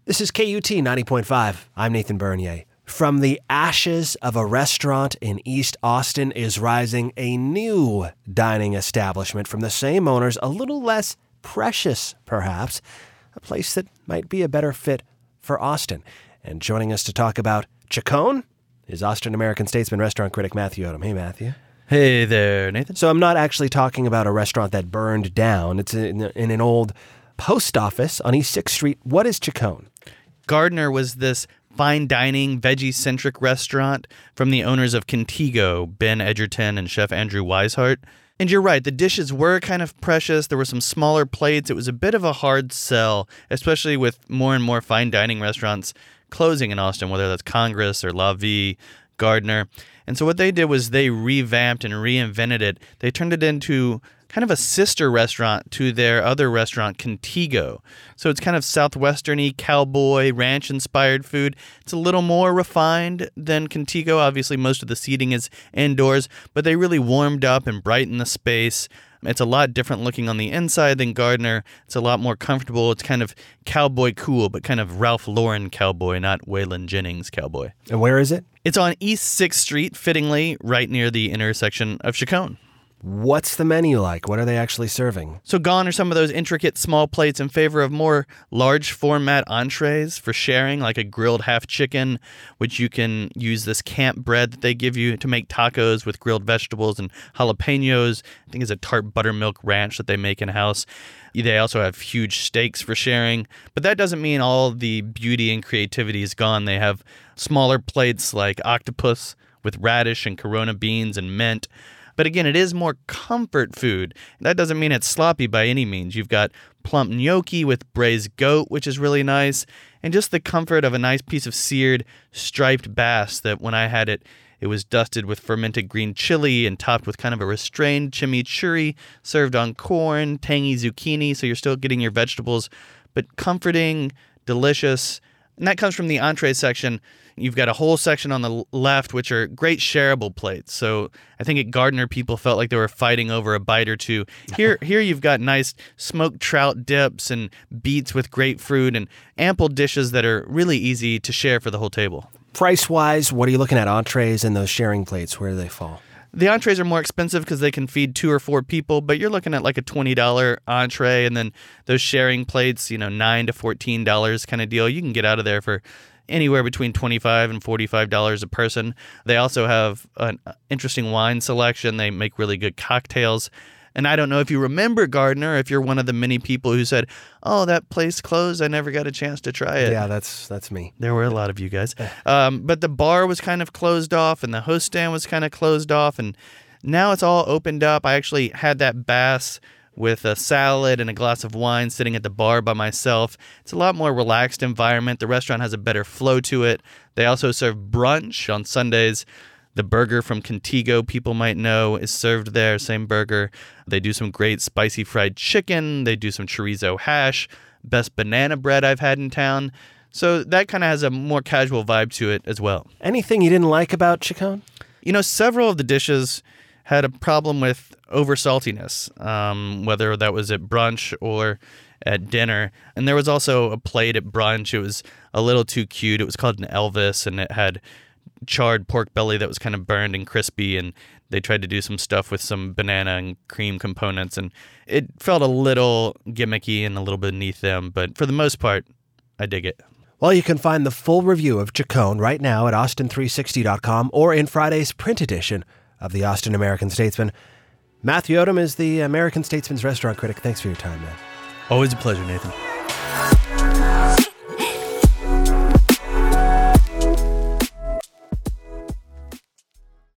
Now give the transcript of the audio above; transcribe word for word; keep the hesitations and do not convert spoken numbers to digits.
This is K U T ninety point five. I'm Nathan Bernier. From the ashes of a restaurant in East Austin is rising a new dining establishment from the same owners, a little less precious, perhaps, a place that might be a better fit for Austin. And joining us to talk about Chicone is Austin American statesman, restaurant critic Matthew Odom. Hey, Matthew. Hey there, Nathan. So I'm not actually talking about a restaurant that burned down. It's in, in an old post office on East sixth Street. What is Chicone? Gardner was this fine dining, veggie-centric restaurant from the owners of Contigo, Ben Edgerton and Chef Andrew Weishart. And you're right, the dishes were kind of precious. There were some smaller plates. It was a bit of a hard sell, especially with more and more fine dining restaurants closing in Austin, whether that's Congress or La Vie, Gardner. And so what they did was they revamped and reinvented it. They turned it into kind of a sister restaurant to their other restaurant, Contigo. So it's kind of southwestern-y, cowboy, ranch-inspired food. It's a little more refined than Contigo. Obviously, most of the seating is indoors, but they really warmed up and brightened the space. It's a lot different looking on the inside than Gardner. It's a lot more comfortable. It's kind of cowboy cool, but kind of Ralph Lauren cowboy, not Waylon Jennings cowboy. And where is it? It's on East sixth Street, fittingly, right near the intersection of Chicone. What's the menu like? What are they actually serving? So gone are some of those intricate small plates in favor of more large format entrees for sharing, like a grilled half chicken, which you can use this camp bread that they give you to make tacos with grilled vegetables and jalapenos. I think it's a tart buttermilk ranch that they make in-house. They also have huge steaks for sharing, but that doesn't mean all the beauty and creativity is gone. They have smaller plates like octopus with radish and Corona beans and mint. But again, it is more comfort food. That doesn't mean it's sloppy by any means. You've got plump gnocchi with braised goat, which is really nice, and just the comfort of a nice piece of seared striped bass that when I had it, it was dusted with fermented green chili and topped with kind of a restrained chimichurri, served on corn, tangy zucchini, so you're still getting your vegetables, but comforting, delicious. And that comes from the entree section. You've got a whole section on the left, which are great shareable plates. So I think at Gardner, people felt like they were fighting over a bite or two. Here, here you've got nice smoked trout dips and beets with grapefruit and ample dishes that are really easy to share for the whole table. Price-wise, what are you looking at? Entrees and those sharing plates, where do they fall? The entrees are more expensive because they can feed two or four people, but you're looking at like a twenty dollars entree, and then those sharing plates, you know, nine to fourteen dollars kind of deal. You can get out of there for anywhere between twenty-five dollars and forty-five dollars a person. They also have an interesting wine selection. They make really good cocktails. And I don't know if you remember Gardner, if you're one of the many people who said, oh, that place closed, I never got a chance to try it. Yeah, that's that's me. There were a lot of you guys. Um, but the bar was kind of closed off, and the host stand was kind of closed off, and now it's all opened up. I actually had that bass with a salad and a glass of wine sitting at the bar by myself. It's a lot more relaxed environment. The restaurant has a better flow to it. They also serve brunch on Sundays. The burger from Contigo, people might know, is served there, same burger. They do some great spicy fried chicken. They do some chorizo hash, best banana bread I've had in town. So that kind of has a more casual vibe to it as well. Anything you didn't like about Chicone? You know, several of the dishes had a problem with over saltiness, um, whether that was at brunch or at dinner. And there was also a plate at brunch. It was a little too cute. It was called an Elvis, and it had charred pork belly that was kind of burned and crispy, and they tried to do some stuff with some banana and cream components, and it felt a little gimmicky and a little beneath them, but for the most part, I dig it. Well, you can find the full review of Chicone right now at austin three sixty dot com or in Friday's print edition of the Austin American Statesman. Matthew Odom is the American Statesman's restaurant critic. Thanks for your time, man. Always a pleasure, Nathan.